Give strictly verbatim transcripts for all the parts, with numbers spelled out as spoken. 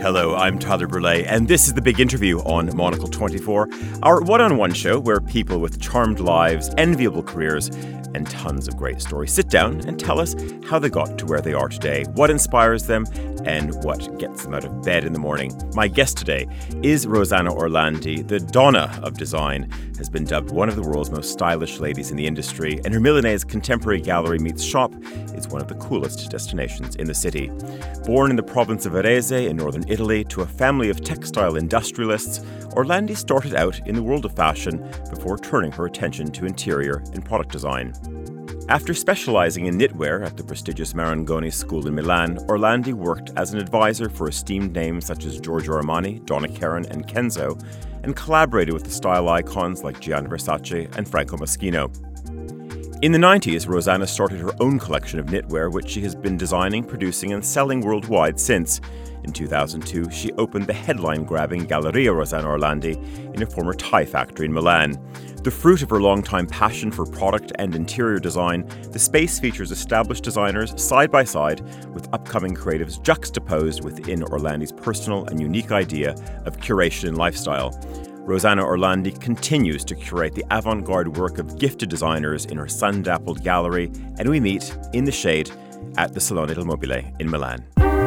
Hello, I'm Tyler Brûlé, and this is the big interview on Monocle twenty-four, our one-on-one show where people with charmed lives, enviable careers, and tons of great stories sit down and tell us how they got to where they are today, what inspires them, and what gets them out of bed in the morning. My guest today is Rossana Orlandi, the Donna of design, has been dubbed one of the world's most stylish ladies in the industry, and her Milanese contemporary gallery meets shop is one of the coolest destinations in the city. Born in the province of Varese in northern Italy to a family of textile industrialists, Orlandi started out in the world of fashion before turning her attention to interior and product design. After specializing in knitwear at the prestigious Marangoni School in Milan, Orlandi worked as an advisor for esteemed names such as Giorgio Armani, Donna Karan, and Kenzo, and collaborated with the style icons like Gianni Versace and Franco Moschino. In the nineties, Rossana started her own collection of knitwear, which she has been designing, producing, and selling worldwide since. In two thousand two, she opened the headline-grabbing Galleria Rossana Orlandi in a former tie factory in Milan. The fruit of her long-time passion for product and interior design, the space features established designers side by side with upcoming creatives juxtaposed within Orlandi's personal and unique idea of curation and lifestyle. Rossana Orlandi continues to curate the avant-garde work of gifted designers in her sun-dappled gallery, and we meet in the shade at the Salone del Mobile in Milan.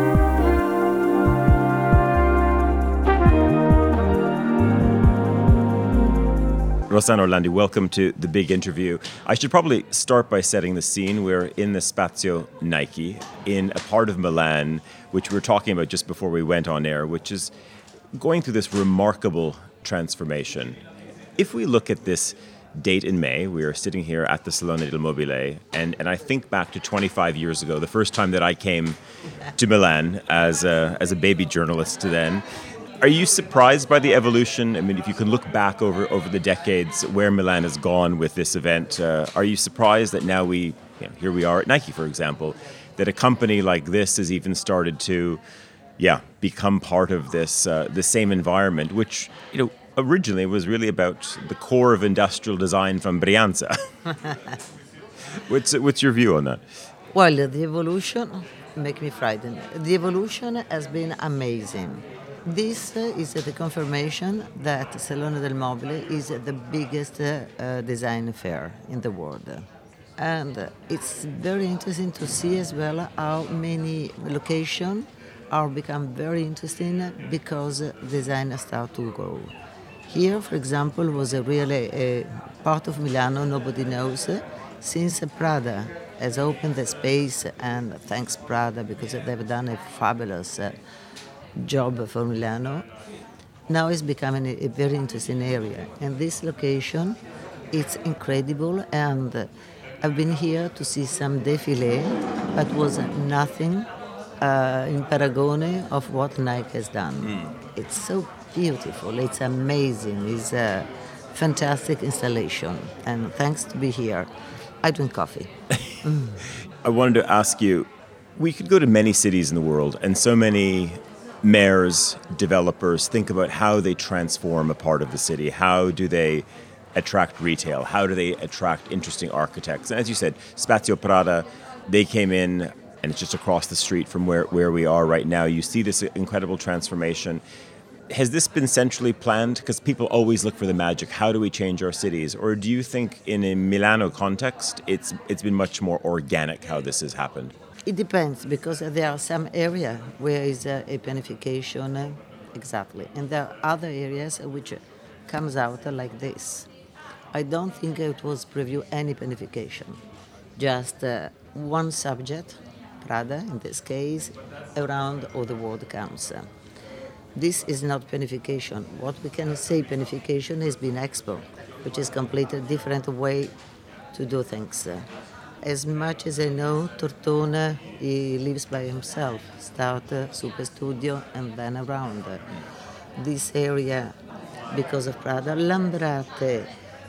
Rossana Orlandi, welcome to the big interview. I should probably start by setting the scene. We're in the Spazio Nike in a part of Milan, which we were talking about just before we went on air, which is going through this remarkable transformation. If we look at this date in May, we are sitting here at the Salone del Mobile, and, and I think back to twenty-five years ago, the first time that I came to Milan as a, as a baby journalist then. Are you surprised by the evolution? I mean, if you can look back over, over the decades where Milan has gone with this event, uh, are you surprised that now we, you know, here we are at Nike, for example, that a company like this has even started to, yeah, become part of this uh, the same environment, which, you know, originally was really about the core of industrial design from Brianza. what's what's your view on that? Well, the evolution make me frightened. The evolution has been amazing. This uh, is uh, the confirmation that Salone del Mobile is uh, the biggest uh, uh, design fair in the world. And uh, it's very interesting to see as well how many locations are become very interesting because uh, design start to grow. Here, for example, was a really a part of Milano nobody knows. Uh, since Prada has opened the space, and thanks Prada because they've done a fabulous uh, job for Milano. Now it's becoming a, a very interesting area, and this location, it's incredible. And uh, I've been here to see some défilé, but was nothing uh, in paragone of what Nike has done. Mm. It's so beautiful. It's amazing. It's a fantastic installation, and thanks to be here. I drink coffee. mm. I wanted to ask you. We could go to many cities in the world, and so many mayors, developers think about how they transform a part of the city. How do they attract retail? How do they attract interesting architects? And as you said, Spazio Prada, they came in, and it's just across the street from where, where we are right now. You see this incredible transformation. Has this been centrally planned? Because people always look for the magic. How do we change our cities? Or do you think in a Milano context, it's it's been much more organic how this has happened? It depends, because there are some areas where is uh, a planification, uh, exactly, and there are other areas which comes out like this. I don't think it was preview any planification, just uh, one subject, Prada in this case, around all the world comes. This is not planification. What we can say planification has been Expo, which is completely different way to do things. As much as I know, Tortona, he lives by himself, start uh, Super Studio and then around. This area, because of Prada, Lambrate.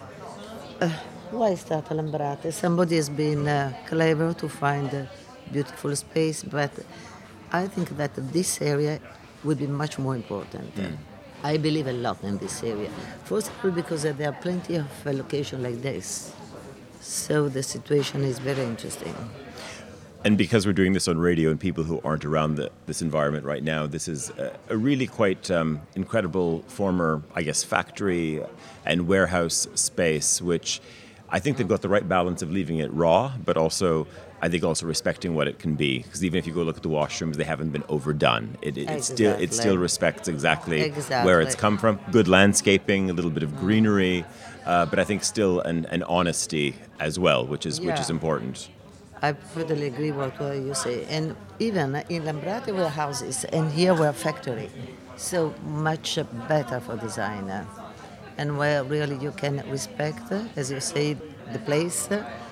Uh, why start Lambrate? Somebody has been uh, clever to find a beautiful space, but I think that this area would be much more important. Mm. I believe a lot in this area. First of all, because there are plenty of uh, locations like this. So the situation is very interesting. And because we're doing this on radio and people who aren't around the, this environment right now, this is a, a really quite um, incredible former, I guess, factory and warehouse space, which I think they've got the right balance of leaving it raw, but also, I think, also respecting what it can be. Because even if you go look at the washrooms, they haven't been overdone. It, it, exactly. it, still, it still respects exactly, exactly where it's come from. Good landscaping, a little bit of greenery, uh, but I think still an, an honesty as well, which is, yeah. which is important. I totally agree with what you say. And even in Lambrate we're houses, and here we're factory. So much better for designer. And where really you can respect, as you say, the place,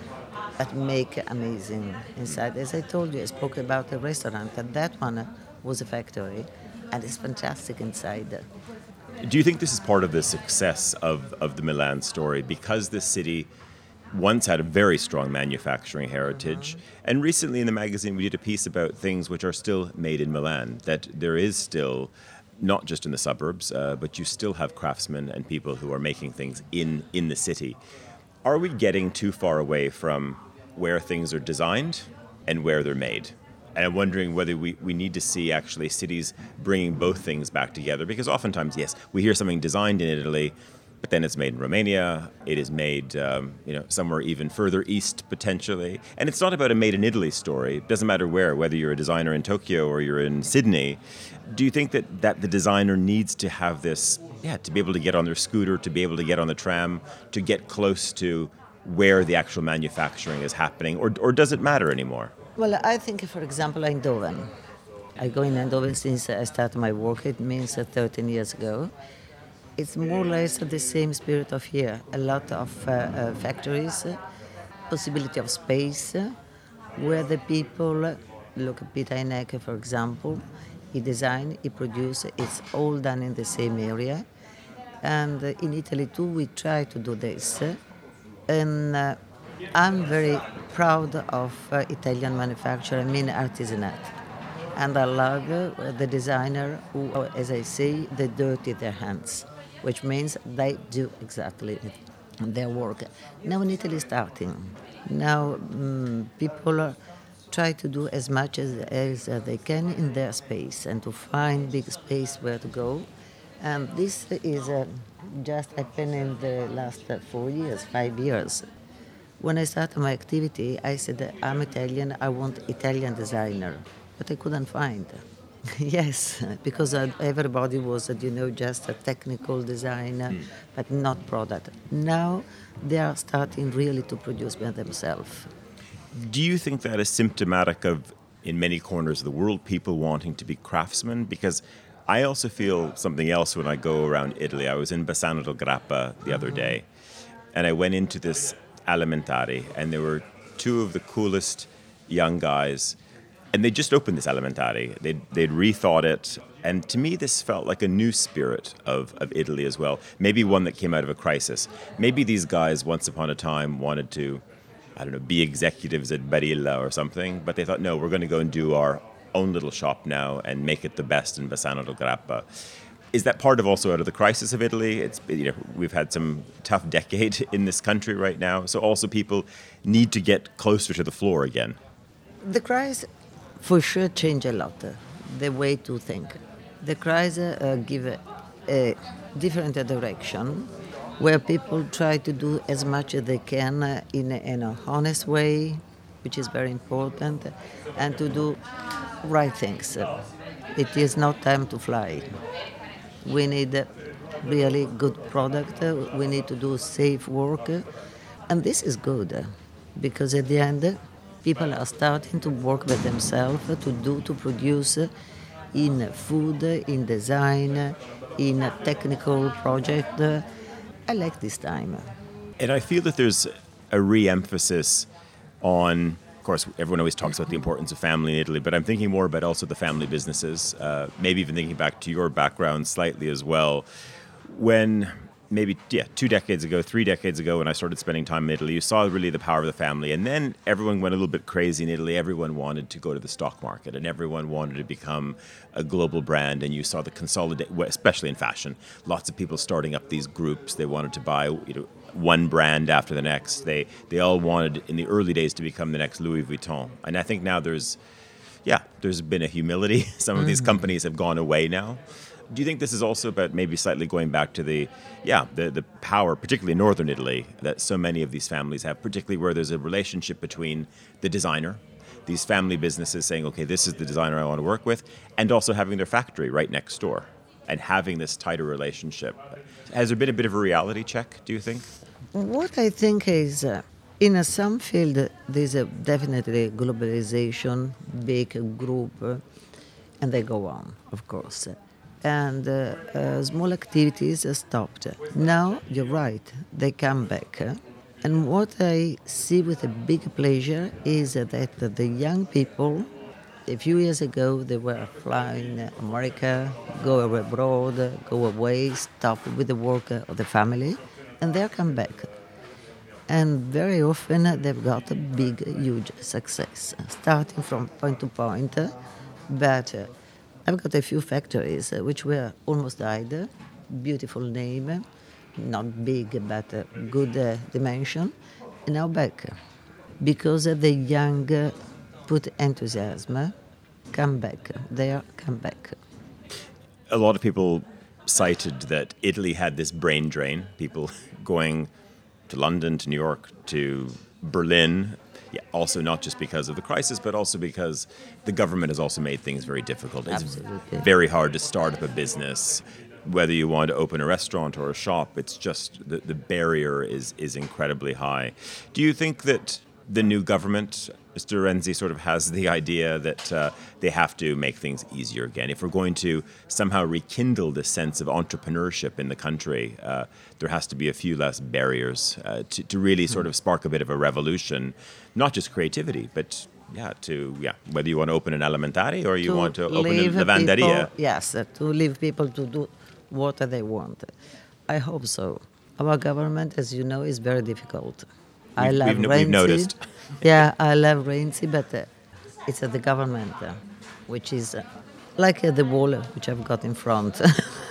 but make amazing inside. As I told you, I spoke about the restaurant, and that one was a factory, and it's fantastic inside. Do you think this is part of the success of, of the Milan story? Because this city once had a very strong manufacturing heritage. Mm-hmm. And recently in the magazine we did a piece about things which are still made in Milan, that there is still, not just in the suburbs, uh, but you still have craftsmen and people who are making things in, in the city. Are we getting too far away from where things are designed and where they're made? And I'm wondering whether we, we need to see actually cities bringing both things back together, because oftentimes, yes, we hear something designed in Italy, but then it's made in Romania, it is made um, you know, somewhere even further east, potentially. And it's not about a made in Italy story. It doesn't matter where, whether you're a designer in Tokyo or you're in Sydney. Do you think that, that the designer needs to have this, yeah, to be able to get on their scooter, to be able to get on the tram, to get close to where the actual manufacturing is happening, or, or does it matter anymore? Well, I think, for example, Eindhoven. I go in Eindhoven since I started my work, it means thirteen years ago. It's more or less the same spirit of here. A lot of uh, uh, factories, uh, possibility of space, uh, where the people, uh, look at Peter Heineke, for example, he design, he produce, it's all done in the same area. And uh, in Italy too, we try to do this. Uh, and uh, I'm very proud of uh, Italian manufacture, I mean artisanat. And I love uh, the designer who, as I say, they dirty their hands, which means they do exactly their work. Now in Italy starting. Now um, people try to do as much as, as uh, they can in their space and to find big space where to go. And this is uh, just happened in the last uh, four years, five years. When I started my activity, I said, I'm Italian, I want Italian designer. But I couldn't find. Yes, because uh, everybody was, uh, you know, just a technical designer, mm. but not product. Now they are starting really to produce by themselves. Do you think that is symptomatic of, in many corners of the world, people wanting to be craftsmen? Because I also feel something else when I go around Italy. I was in Bassano del Grappa the other day, and I went into this Alimentari, and there were two of the coolest young guys. And they just opened this Alimentari. They'd, they'd rethought it. And to me, this felt like a new spirit of, of Italy as well. Maybe one that came out of a crisis. Maybe these guys, once upon a time, wanted to, I don't know, be executives at Barilla or something. But they thought, no, we're going to go and do our own little shop now and make it the best in Bassano del Grappa. Is that part of also out of the crisis of Italy? It's, you know, we've had some tough decade in this country right now. So also people need to get closer to the floor again. The crisis... for sure change a lot, uh, the way to think. The crisis uh, give a, a different direction where people try to do as much as they can uh, in, a, in an honest way, which is very important, and to do right things. It is not time to fly. We need uh, really good product. Uh, we need to do safe work. Uh, and this is good uh, because at the end, uh, people are starting to work by themselves, to do, to produce in food, in design, in a technical project. I like this time. And I feel that there's a re-emphasis on, of course, everyone always talks about the importance of family in Italy, but I'm thinking more about also the family businesses, uh, maybe even thinking back to your background slightly as well. When... maybe yeah, two decades ago, three decades ago, when I started spending time in Italy, you saw really the power of the family. And then everyone went a little bit crazy in Italy. Everyone wanted to go to the stock market, and everyone wanted to become a global brand. And you saw the consolidate, especially in fashion, lots of people starting up these groups. They wanted to buy, you know, one brand after the next. They they all wanted in the early days to become the next Louis Vuitton. And I think now there's, yeah, there's been a humility. Some of mm-hmm. these companies have gone away now. Do you think this is also about maybe slightly going back to the, yeah, the, the power, particularly in northern Italy, that so many of these families have, particularly where there's a relationship between the designer, these family businesses saying, okay, this is the designer I want to work with, and also having their factory right next door and having this tighter relationship. Has there been a bit of a reality check, do you think? What I think is, uh, in a some field, there's a definitely globalization, big group, uh, and they go on, of course. And uh, uh, small activities uh, stopped. Now, you're right, they come back. Uh, and what I see with a big pleasure is uh, that the young people, a few years ago, they were flying America, go abroad, go away, stop with the work of the family, and they come back. And very often uh, they've got a big, huge success, starting from point to point. Uh, but uh, I've got a few factories uh, which were almost died, beautiful name, not big but uh, good uh, dimension, and now back. Because uh, the young uh, put enthusiasm, come back, they are come back. A lot of people cited that Italy had this brain drain, people going to London, to New York, to Berlin. Yeah, also not just because of the crisis, but also because the government has also made things very difficult. It's Absolutely. very hard to start up a business. Whether you want to open a restaurant or a shop, it's just the, the barrier is, is incredibly high. Do you think that the new government, Mister Renzi, sort of has the idea that uh, they have to make things easier again? If we're going to somehow rekindle the sense of entrepreneurship in the country, uh, there has to be a few less barriers uh, to, to really sort of spark a bit of a revolution, not just creativity, but yeah, to yeah, whether you want to open an alimentari or you to want to open a leave lavanderia. People, yes, uh, to leave people to do what they want. I hope so. Our government, as you know, is very difficult. I We've, love we've, Renzi. we've noticed. Yeah, I love Renzi, but uh, it's uh, the government, uh, which is uh, like uh, the wall uh, which I've got in front.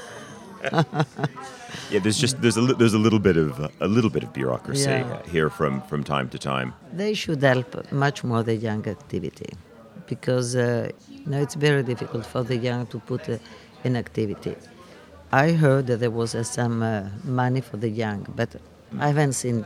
Yeah, there's just there's a li- there's a little bit of uh, a little bit of bureaucracy Yeah. uh, here from, from time to time. They should help much more the young activity, because uh, you know, it's very difficult for the young to put uh, in activity. I heard that there was uh, some uh, money for the young, but I haven't seen.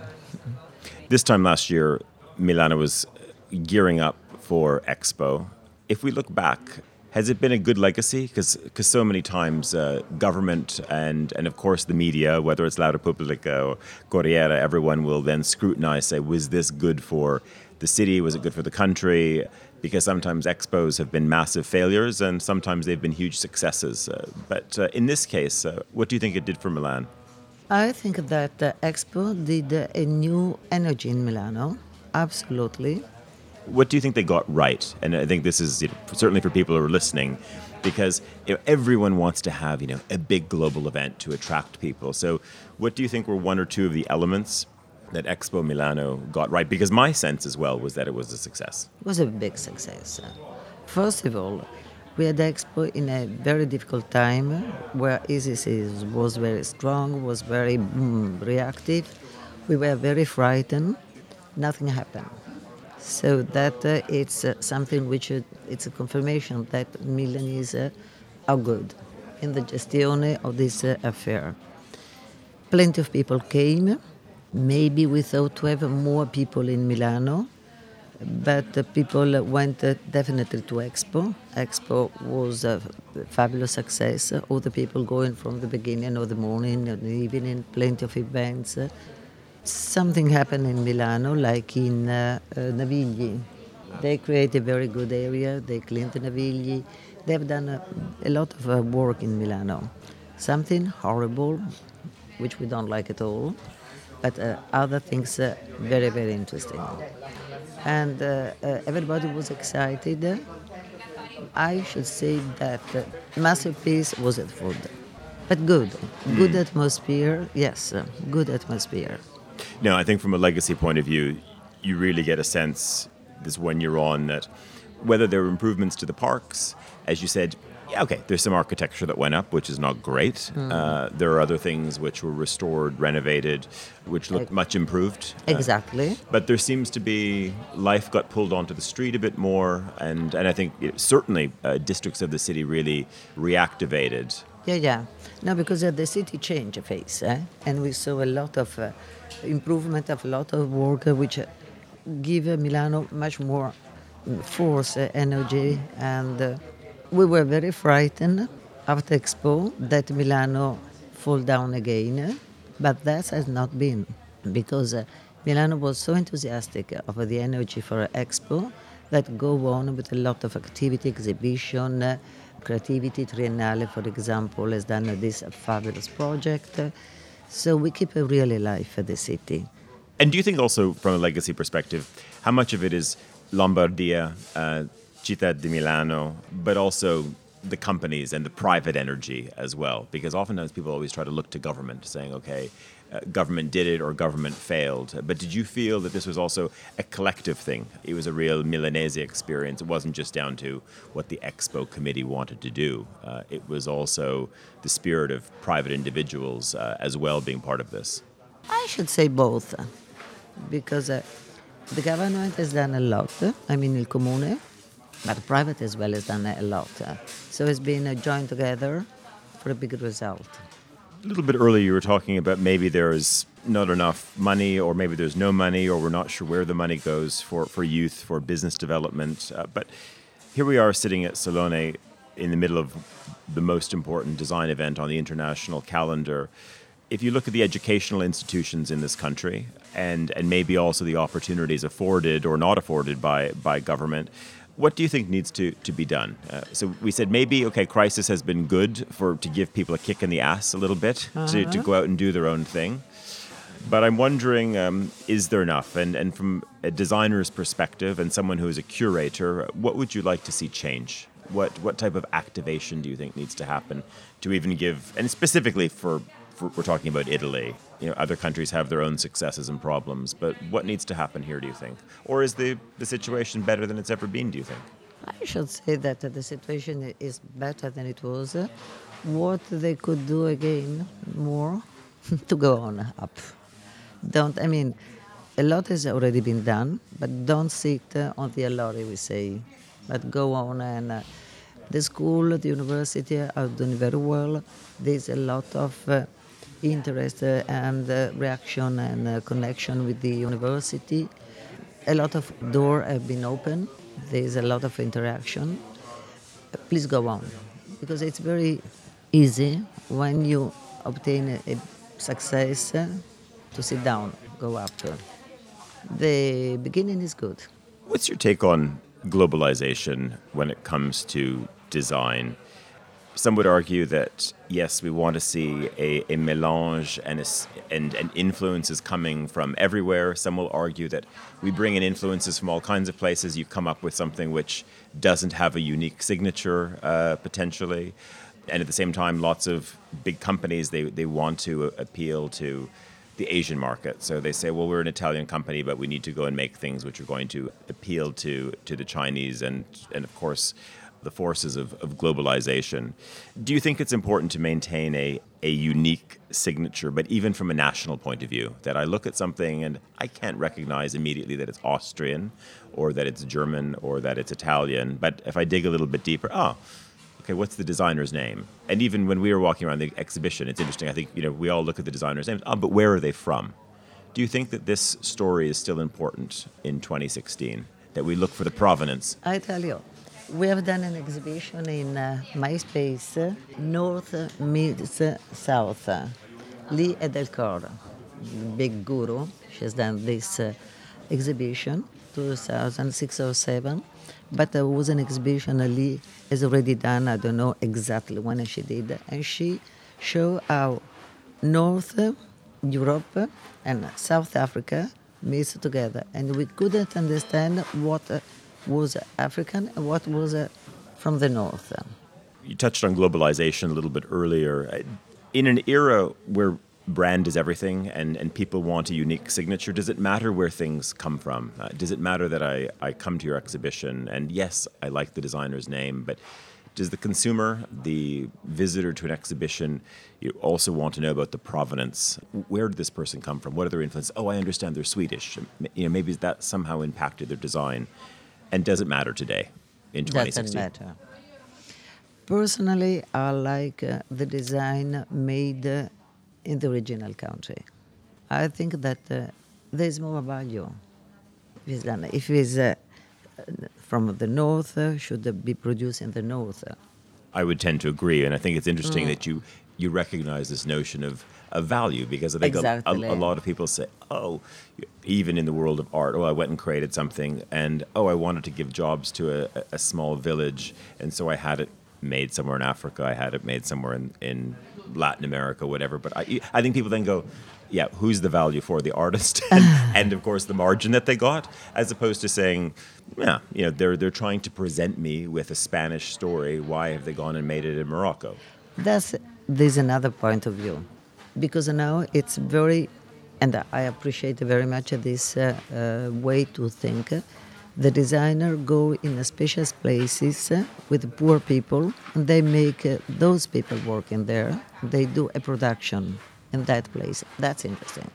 This time last year, Milano was gearing up for Expo. If we look back, has it been a good legacy? Because so many times uh, government and, and of course the media, whether it's La Repubblica or Corriere, everyone will then scrutinize, say, was this good for the city? Was it good for the country? Because sometimes Expos have been massive failures and sometimes they've been huge successes. Uh, but uh, in this case, uh, what do you think it did for Milan? I think that uh, Expo did uh, a new energy in Milano, absolutely. What do you think they got right? And I think this is, you know, certainly for people who are listening, because you know, everyone wants to have, you know, a big global event to attract people. So what do you think were one or two of the elements that Expo Milano got right? Because my sense as well was that it was a success. It was a big success. First of all, we had Expo in a very difficult time where ISIS is, was very strong, was very mm, reactive. We were very frightened. Nothing happened. So that uh, it's uh, something which uh, it's a confirmation that Milanese uh, are good in the gestione of this uh, affair. Plenty of people came. Maybe we thought to have more people in Milano, but uh, people went uh, definitely to Expo. Expo was a fabulous success. All the people going from the beginning of the morning and the evening, plenty of events. Something happened in Milano, like in uh, uh, Navigli. They create a very good area. They cleaned the Navigli. They've done a, a lot of uh, work in Milano. Something horrible, which we don't like at all, but uh, other things uh, very, very interesting. And uh, uh, everybody was excited. I should say that uh, masterpiece was at food, but good, good mm. atmosphere. Yes, uh, good atmosphere. No, I think from a legacy point of view, you really get a sense this when you're on that whether there were improvements to the parks. As you said, yeah, okay, there's some architecture that went up, which is not great. Mm. Uh, there are other things which were restored, renovated, which look much improved. Exactly. Uh, but there seems to be, life got pulled onto the street a bit more, and, and I think it, certainly uh, districts of the city really reactivated. Yeah, yeah. No, because uh, the city changed face, eh? And we saw a lot of uh, improvement, of a lot of work, uh, which uh, give uh, Milano much more force, uh, energy, and uh, we were very frightened after Expo that Milano fall down again, but that has not been, because uh, Milano was so enthusiastic of the energy for Expo that go on with a lot of activity, exhibition, uh, Creativity Triennale, for example, has done this fabulous project. So we keep a really life at the city. And do you think also, from a legacy perspective, how much of it is Lombardia, uh, Città di Milano, but also the companies and the private energy as well? Because oftentimes people always try to look to government, saying, okay, uh, government did it or government failed. But did you feel that this was also a collective thing? It was a real Milanese experience. It wasn't just down to what the Expo committee wanted to do. Uh, it was also the spirit of private individuals uh, as well being part of this. I should say both, because uh, the government has done a lot. I mean, il Comune, but private as well has done a lot. So it's been uh, joined together for a big result. A little bit earlier you were talking about maybe there is not enough money, or maybe there's no money, or we're not sure where the money goes for, for youth, for business development. Uh, but here we are sitting at Salone in the middle of the most important design event on the international calendar. If you look at the educational institutions in this country, and, and maybe also the opportunities afforded or not afforded by, by government, what do you think needs to, to be done? Uh, so we said maybe, okay, crisis has been good for to give people a kick in the ass a little bit, uh-huh. to, to go out and do their own thing. But I'm wondering, um, is there enough? And, and from a designer's perspective and someone who is a curator, what would you like to see change? What what type of activation do you think needs to happen to even give, and specifically for, for we're talking about Italy, you know, other countries have their own successes and problems, but what needs to happen here, do you think? Or is the, the situation better than it's ever been, do you think? I should say that the situation is better than it was. What they could do again more to go on up. Don't, I mean, a lot has already been done, but don't sit on the allure, we say, but go on. And uh, the school, the university are doing very well. There's a lot of uh, interest uh, and uh, reaction and uh, connection with the university. A lot of doors have been opened. There's a lot of interaction. Uh, please go on, because it's very easy when you obtain a, a success uh, to sit down, go up. The beginning is good. What's your take on globalization when it comes to design? Some would argue that, yes, we want to see a, a mélange and, a, and, and influences coming from everywhere. Some will argue that we bring in influences from all kinds of places. You come up with something which doesn't have a unique signature, uh, potentially. And at the same time, lots of big companies, they, they want to appeal to the Asian market. So they say, well, we're an Italian company, but we need to go and make things which are going to appeal to, to the Chinese and, and of course, the forces of, of globalization. Do you think it's important to maintain a, a unique signature, but even from a national point of view, that I look at something and I can't recognize immediately that it's Austrian or that it's German or that it's Italian, but if I dig a little bit deeper, oh, okay, what's the designer's name? And even when we were walking around the exhibition, it's interesting, I think, you know, we all look at the designer's names, oh, but where are they from? Do you think that this story is still important in twenty sixteen, that we look for the provenance? I tell you, we have done an exhibition in uh, my space, uh, North meets uh, South. Uh, Lee Edelkour, big guru, she has done this uh, exhibition, two thousand six or seven. But there was an exhibition Lee has already done, I don't know exactly when she did, and she showed how North Europe and South Africa meets together. And we couldn't understand what was African and what was from the North. You touched on globalization a little bit earlier. In an era where brand is everything and, and people want a unique signature. Does it matter where things come from? Uh, does it matter that I, I come to your exhibition and yes, I like the designer's name, but does the consumer, the visitor to an exhibition, you also want to know about the provenance? Where did this person come from? What are their influences? Oh, I understand they're Swedish. You know, maybe that somehow impacted their design. And does it matter today in twenty sixteen? Doesn't matter. Personally, I like uh, the design made uh, in the original country. I think that uh, there's more value. If it's, done, if it's uh, from the north, uh, should be produced in the north. I would tend to agree, and I think it's interesting mm. that you you recognize this notion of, of value, because I think exactly. a, a, a lot of people say, oh, even in the world of art, oh, I went and created something, and oh, I wanted to give jobs to a, a small village, and so I had it made somewhere in Africa, I had it made somewhere in, in Latin America, whatever. But I, I think people then go, yeah, who's the value for? The artist and, and of course the margin that they got, as opposed to saying, yeah, you know, they're they're trying to present me with a Spanish story. Why have they gone and made it in Morocco? That's there's another point of view, because now it's very, and I appreciate very much this uh, uh, way to think. The designer go in special places uh, with poor people, and they make uh, those people working there. They do a production in that place. That's interesting.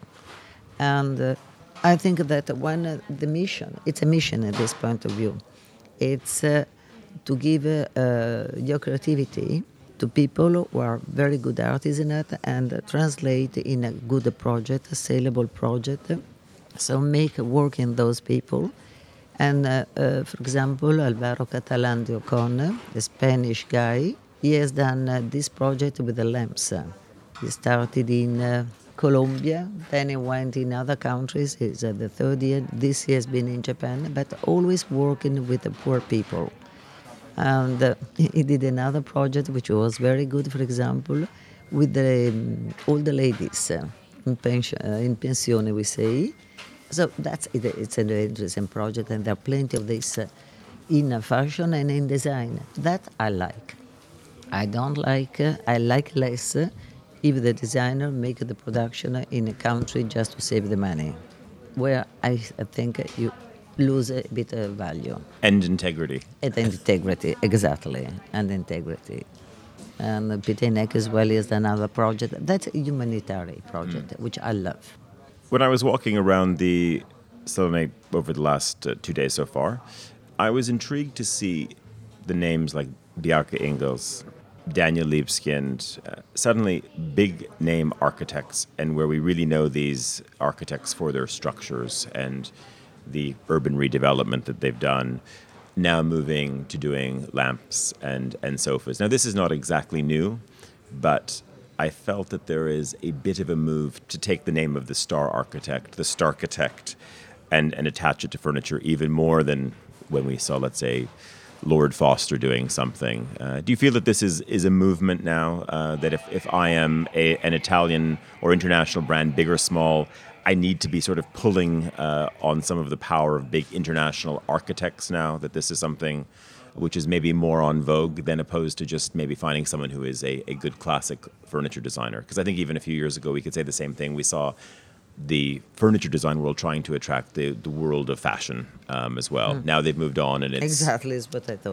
And uh, I think that when uh, the mission, it's a mission at this point of view, it's uh, to give uh, uh, your creativity to people who are very good artists in it and uh, translate in a good project, a saleable project. So make work in those people. And, uh, uh, for example, Alvaro Catalán de Ocon, the Spanish guy, he has done uh, this project with the lamps. He started in uh, Colombia, then he went in other countries. He's at the third year. This year has been in Japan, but always working with the poor people. And uh, he did another project which was very good, for example, with the um, older ladies uh, in, pension, uh, in pensione, we say. So that's it. It's an interesting project, and there are plenty of this uh, in uh, fashion and in design. That I like. I don't like, uh, I like less uh, if the designer make the production in a country just to save the money, where I, I think you lose a bit of value. And integrity. And integrity, exactly, and integrity. And Pitei-Neck as well is another project. That's a humanitarian project, mm. which I love. When I was walking around the Salone over the last uh, two days so far, I was intrigued to see the names like Bjarke Ingels, Daniel Libeskind, uh, suddenly big name architects, and where we really know these architects for their structures and the urban redevelopment that they've done, now moving to doing lamps and, and sofas. Now, this is not exactly new, but I felt that there is a bit of a move to take the name of the star architect, the Starchitect, and, and attach it to furniture even more than when we saw, let's say, Lord Foster doing something. Uh, do you feel that this is, is a movement now, uh, that if, if I am a, an Italian or international brand, big or small, I need to be sort of pulling uh, on some of the power of big international architects now, that this is something which is maybe more on vogue than opposed to just maybe finding someone who is a, a good classic furniture designer? Because I think even a few years ago we could say the same thing. We saw the furniture design world trying to attract the, the world of fashion um, as well. Mm. Now they've moved on, and it's... Exactly is what I thought.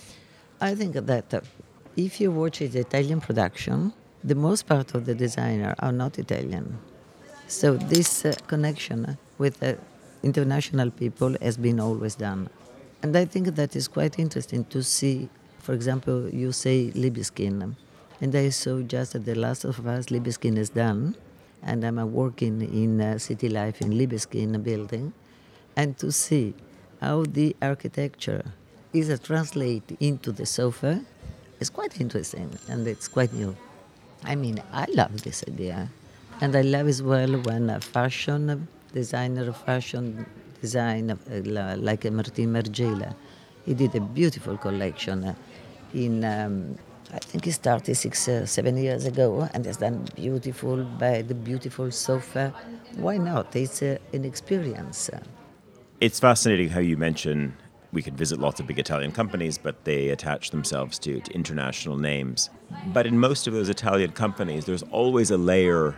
I think that uh, if you watch the Italian production, the most part of the designer are not Italian. So this uh, connection with uh, international people has been always done. And I think that is quite interesting to see. For example, you say Libeskind, and I saw just at The Last of Us, Libeskind is done, and I'm uh, working in uh, City Life in Libeskind building, and to see how the architecture is uh, translated into the sofa is quite interesting, and it's quite new. I mean, I love this idea, and I love as well when a fashion designer, fashion design, uh, like uh, Martin Margiela, he did a beautiful collection uh, in, um, I think he started six, uh, seven years ago, and has done beautiful bed, beautiful sofa. Why not? It's uh, an experience. It's fascinating how you mention we could visit lots of big Italian companies, but they attach themselves to, to international names. But in most of those Italian companies, there's always a layer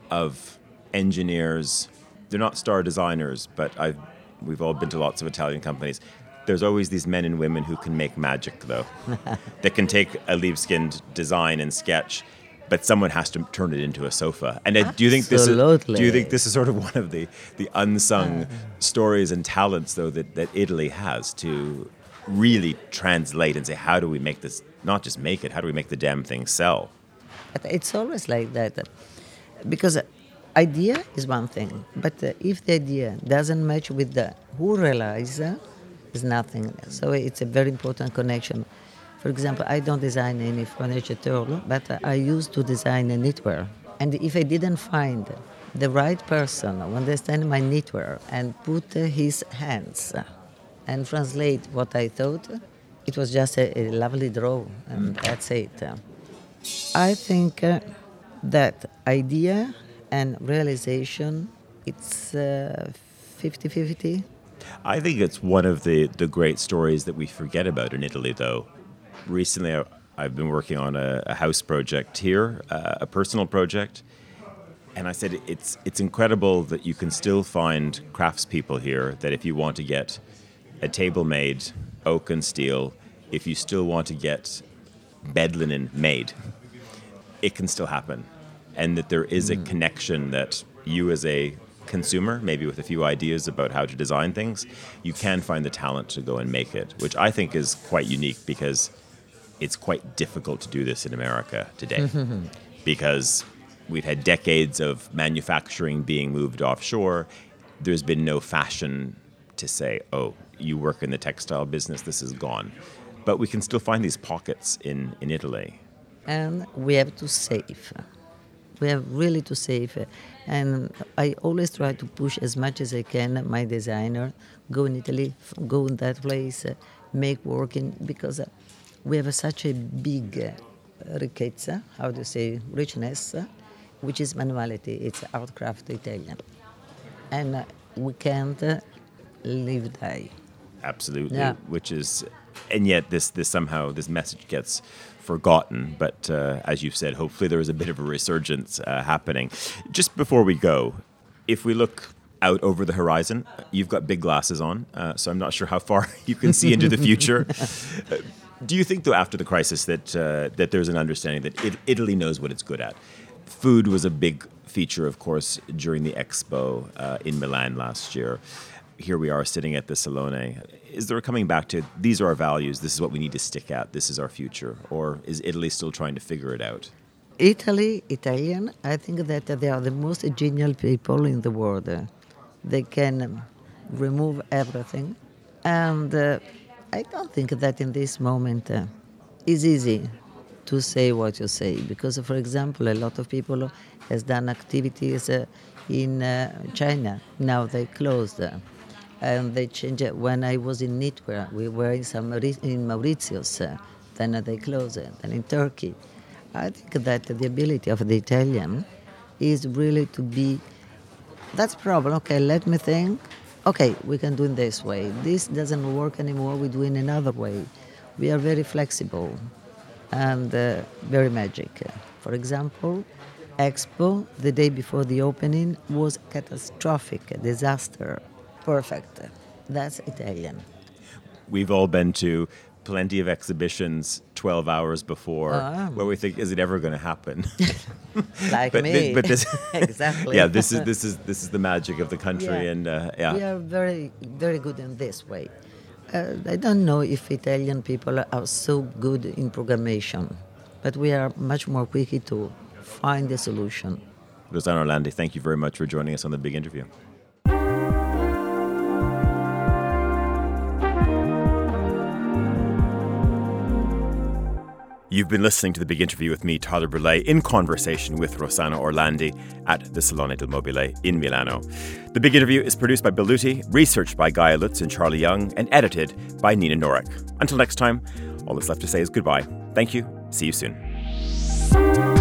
of engineers. They're not star designers, but I've we've all been to lots of Italian companies. There's always these men and women who can make magic, though. That can take a Libeskind design and sketch, but someone has to turn it into a sofa. And uh, do you think this is do you think this is sort of one of the, the unsung uh. stories and talents, though, that, that Italy has to really translate and say, how do we make this, not just make it, how do we make the damn thing sell? It's always like that. Because idea is one thing, but uh, if the idea doesn't match with the who realize, uh, is nothing. So it's a very important connection. For example, I don't design any furniture at all, but uh, I used to design a knitwear. And if I didn't find the right person who understands my knitwear and put uh, his hands uh, and translate what I thought, it was just a, a lovely draw, and that's it. I think uh, that idea and realization, it's uh, fifty-fifty. I think it's one of the, the great stories that we forget about in Italy, though. Recently, I, I've been working on a, a house project here, uh, a personal project, and I said it's it's incredible that you can still find craftspeople here, that if you want to get a table made, oak and steel, if you still want to get bed linen made, it can still happen. And that there is a mm. connection that you as a consumer, maybe with a few ideas about how to design things, you can find the talent to go and make it, which I think is quite unique because it's quite difficult to do this in America today. Because we've had decades of manufacturing being moved offshore. There's been no fashion to say, oh, you work in the textile business, this is gone. But we can still find these pockets in, in Italy. And we have to save. We have really to save. And I always try to push as much as I can my designer, go in Italy, go in that place, make working, because we have such a big ricchezza, how do you say, richness, which is manuality, it's art craft Italian. And we can't live die. Absolutely, yeah. Which is, and yet this, this somehow, this message gets forgotten, but uh, as you've said, hopefully there is a bit of a resurgence uh, happening. Just before we go, if we look out over the horizon, you've got big glasses on, uh, so I'm not sure how far you can see into the future. Uh, do you think, though, after the crisis that uh, that there's an understanding that it, Italy knows what it's good at? Food was a big feature, of course, during the Expo uh, in Milan last year. Here we are sitting at the Salone. Is there coming back to, these are our values, this is what we need to stick at, this is our future? Or is Italy still trying to figure it out? Italy, Italian, I think that they are the most genial people in the world. They can remove everything. And uh, I don't think that in this moment uh, it's easy to say what you say. Because, for example, a lot of people has done activities uh, in uh, China. Now they closed. Uh, And they changed it. When I was in knitwear, we were in, some, in Mauritius, uh, then they closed it, then in Turkey. I think that the ability of the Italian is really to be, that's the problem, okay, let me think, okay, we can do it this way. This doesn't work anymore, we do it another way. We are very flexible and uh, very magic. For example, Expo, the day before the opening, was catastrophic, a disaster. Perfect. That's Italian. We've all been to plenty of exhibitions twelve hours before oh. where we think, is it ever going to happen? Like but me. This, but this, exactly. Yeah, this is this is this is the magic of the country, yeah. and uh, yeah. We are very very good in this way. Uh, I don't know if Italian people are so good in programmation, but we are much more quick to find a solution. Rossana Orlandi, thank you very much for joining us on The Big Interview. You've been listening to The Big Interview with me, Tyler Brûlé, in conversation with Rossana Orlandi at the Salone del Mobile in Milano. The Big Interview is produced by Bill Luty, researched by Gaia Lutz and Charlie Young, and edited by Nina Norek. Until next time, all that's left to say is goodbye. Thank you. See you soon.